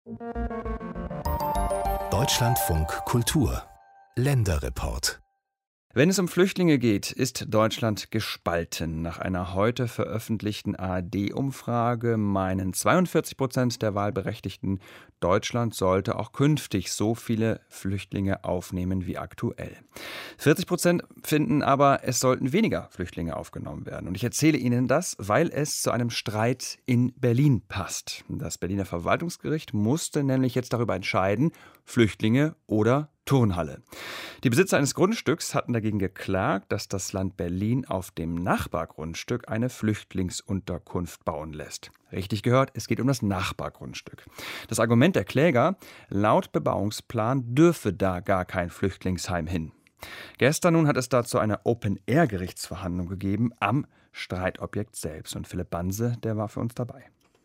Deutschlandfunk Kultur Länderreport. Wenn es um Flüchtlinge geht, ist Deutschland gespalten. Nach einer heute veröffentlichten ARD-Umfrage meinen 42% der Wahlberechtigten, Deutschland sollte auch künftig so viele Flüchtlinge aufnehmen wie aktuell. 40% finden aber, es sollten weniger Flüchtlinge aufgenommen werden. Und ich erzähle Ihnen das, weil es zu einem Streit in Berlin passt. Das Berliner Verwaltungsgericht musste nämlich jetzt darüber entscheiden, Flüchtlinge oder Turnhalle. Die Besitzer eines Grundstücks hatten dagegen geklagt, dass das Land Berlin auf dem Nachbargrundstück eine Flüchtlingsunterkunft bauen lässt. Richtig gehört, es geht um das Nachbargrundstück. Das Argument der Kläger, laut Bebauungsplan dürfe da gar kein Flüchtlingsheim hin. Gestern nun hat es dazu eine Open-Air-Gerichtsverhandlung gegeben am Streitobjekt selbst. Und Philipp Banse, der war für uns dabei.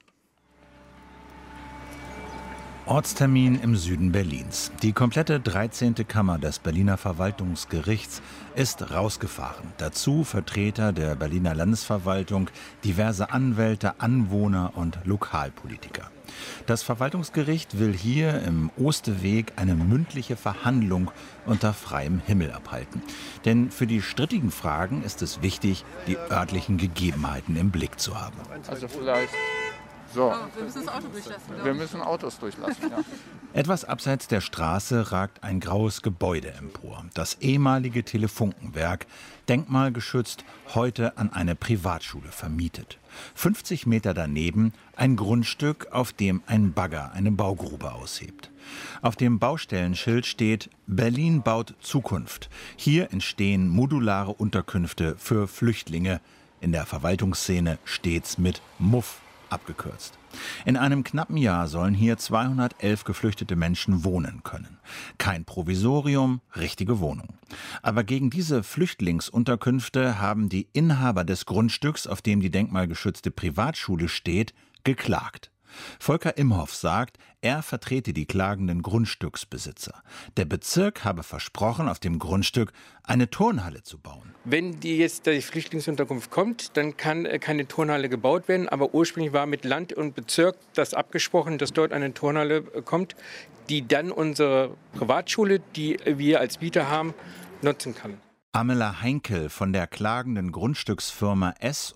Ortstermin im Süden Berlins. Die komplette 13. Kammer des Berliner Verwaltungsgerichts ist rausgefahren. Dazu Vertreter der Berliner Landesverwaltung, diverse Anwälte, Anwohner und Lokalpolitiker. Das Verwaltungsgericht will hier im Osterweg eine mündliche Verhandlung unter freiem Himmel abhalten. Denn für die strittigen Fragen ist es wichtig, die örtlichen Gegebenheiten im Blick zu haben. Also vielleicht... So. Wir müssen das Auto durchlassen. Wir müssen Autos durchlassen, ja. Etwas abseits der Straße ragt ein graues Gebäude empor. Das ehemalige Telefunkenwerk, denkmalgeschützt, heute an eine Privatschule vermietet. 50 Meter daneben ein Grundstück, auf dem ein Bagger eine Baugrube aushebt. Auf dem Baustellenschild steht: Berlin baut Zukunft. Hier entstehen modulare Unterkünfte für Flüchtlinge. In der Verwaltungsszene stets mit MUF abgekürzt. In einem knappen Jahr sollen hier 211 geflüchtete Menschen wohnen können. Kein Provisorium, richtige Wohnung. Aber gegen diese Flüchtlingsunterkünfte haben die Inhaber des Grundstücks, auf dem die denkmalgeschützte Privatschule steht, geklagt. Volker Imhoff sagt, er vertrete die klagenden Grundstücksbesitzer. Der Bezirk habe versprochen, auf dem Grundstück eine Turnhalle zu bauen. Wenn die Flüchtlingsunterkunft kommt, dann kann keine Turnhalle gebaut werden. Aber ursprünglich war mit Land und Bezirk das abgesprochen, dass dort eine Turnhalle kommt, die dann unsere Privatschule, die wir als Mieter haben, nutzen kann. Amela Heinkel von der klagenden Grundstücksfirma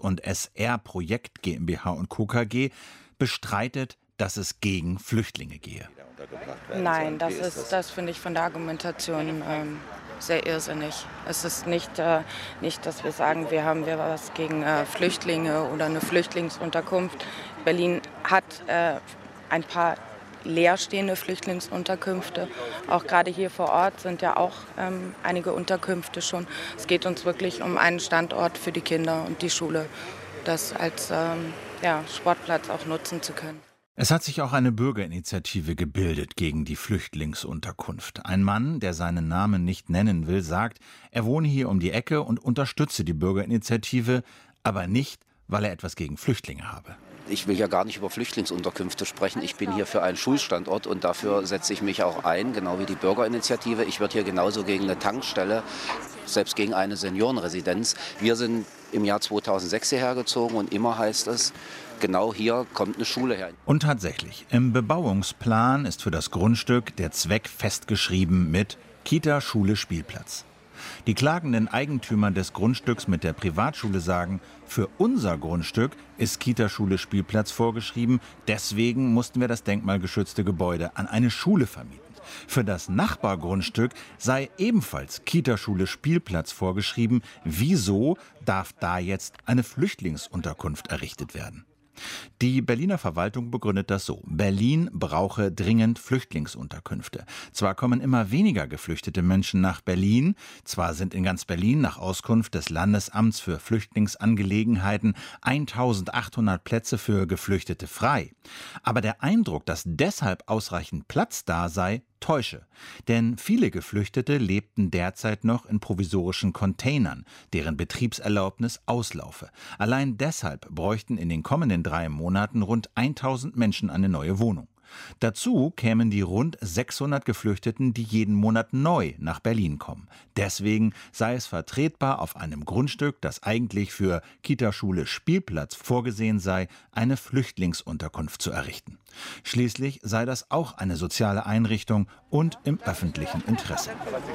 S&SR Projekt GmbH & Co. KG bestreitet, dass es gegen Flüchtlinge gehe. Nein, das finde ich von der Argumentation sehr irrsinnig. Es ist nicht, dass wir sagen, wir haben was gegen Flüchtlinge oder eine Flüchtlingsunterkunft. Berlin hat ein paar leerstehende Flüchtlingsunterkünfte. Auch gerade hier vor Ort sind ja auch einige Unterkünfte schon. Es geht uns wirklich um einen Standort für die Kinder und die Schule, das als Sportplatz auch nutzen zu können. Es hat sich auch eine Bürgerinitiative gebildet gegen die Flüchtlingsunterkunft. Ein Mann, der seinen Namen nicht nennen will, sagt, er wohne hier um die Ecke und unterstütze die Bürgerinitiative, aber nicht, weil er etwas gegen Flüchtlinge habe. Ich will ja gar nicht über Flüchtlingsunterkünfte sprechen. Ich bin hier für einen Schulstandort und dafür setze ich mich auch ein, genau wie die Bürgerinitiative. Ich werde hier genauso gegen eine Tankstelle, selbst gegen eine Seniorenresidenz. Wir sind im Jahr 2006 hierher gezogen und immer heißt es, genau hier kommt eine Schule her. Und tatsächlich, im Bebauungsplan ist für das Grundstück der Zweck festgeschrieben mit Kita, Schule, Spielplatz. Die klagenden Eigentümer des Grundstücks mit der Privatschule sagen, für unser Grundstück ist Kita, Schule, Spielplatz vorgeschrieben, deswegen mussten wir das denkmalgeschützte Gebäude an eine Schule vermieten. Für das Nachbargrundstück sei ebenfalls Kita, Schule, Spielplatz vorgeschrieben. Wieso darf da jetzt eine Flüchtlingsunterkunft errichtet werden? Die Berliner Verwaltung begründet das so: Berlin brauche dringend Flüchtlingsunterkünfte. Zwar kommen immer weniger geflüchtete Menschen nach Berlin, zwar sind in ganz Berlin nach Auskunft des Landesamts für Flüchtlingsangelegenheiten 1800 Plätze für Geflüchtete frei. Aber der Eindruck, dass deshalb ausreichend Platz da sei, täusche. Denn viele Geflüchtete lebten derzeit noch in provisorischen Containern, deren Betriebserlaubnis auslaufe. Allein deshalb bräuchten in den kommenden 3 Monaten rund 1000 Menschen eine neue Wohnung. Dazu kämen die rund 600 Geflüchteten, die jeden Monat neu nach Berlin kommen. Deswegen sei es vertretbar, auf einem Grundstück, das eigentlich für Kita-Schule Spielplatz vorgesehen sei, eine Flüchtlingsunterkunft zu errichten. Schließlich sei das auch eine soziale Einrichtung und im öffentlichen Interesse.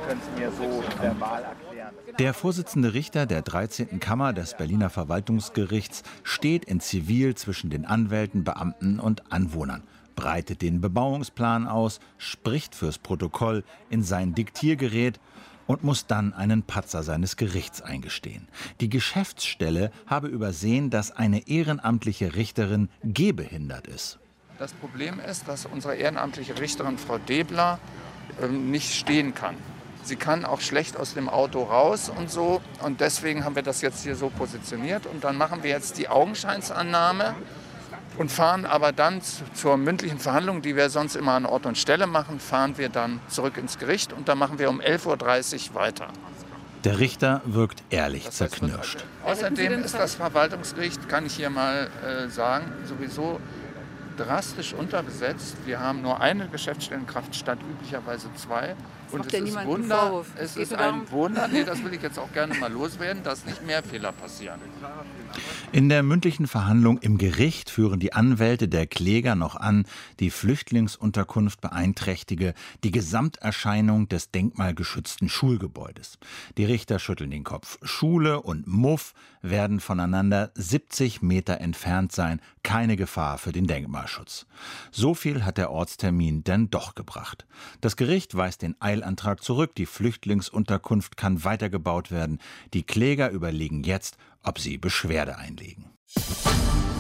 Der Vorsitzende Richter der 13. Kammer des Berliner Verwaltungsgerichts steht in Zivil zwischen den Anwälten, Beamten und Anwohnern, breitet den Bebauungsplan aus, spricht fürs Protokoll in sein Diktiergerät und muss dann einen Patzer seines Gerichts eingestehen. Die Geschäftsstelle habe übersehen, dass eine ehrenamtliche Richterin gehbehindert ist. Das Problem ist, dass unsere ehrenamtliche Richterin Frau Debler nicht stehen kann. Sie kann auch schlecht aus dem Auto raus und so. Und deswegen haben wir das jetzt hier so positioniert. Und dann machen wir jetzt die Augenscheinsannahme und fahren aber dann zur mündlichen Verhandlung, die wir sonst immer an Ort und Stelle machen, fahren wir dann zurück ins Gericht. Und dann machen wir um 11:30 Uhr weiter. Der Richter wirkt ehrlich zerknirscht. Außerdem ist das Verwaltungsgericht, kann ich hier mal sagen, sowieso drastisch unterbesetzt. Wir haben nur eine Geschäftsstellenkraft statt üblicherweise 2. Und es ist ein Wunder, nee, das will ich jetzt auch gerne mal loswerden, dass nicht mehr Fehler passieren. In der mündlichen Verhandlung im Gericht führen die Anwälte der Kläger noch an, die Flüchtlingsunterkunft beeinträchtige die Gesamterscheinung des denkmalgeschützten Schulgebäudes. Die Richter schütteln den Kopf. Schule und Muff werden voneinander 70 Meter entfernt sein. Keine Gefahr für den Denkmalschutz. So viel hat der Ortstermin denn doch gebracht. Das Gericht weist den Eilantrag zurück. Die Flüchtlingsunterkunft kann weitergebaut werden. Die Kläger überlegen jetzt, ob sie Beschwerde einlegen.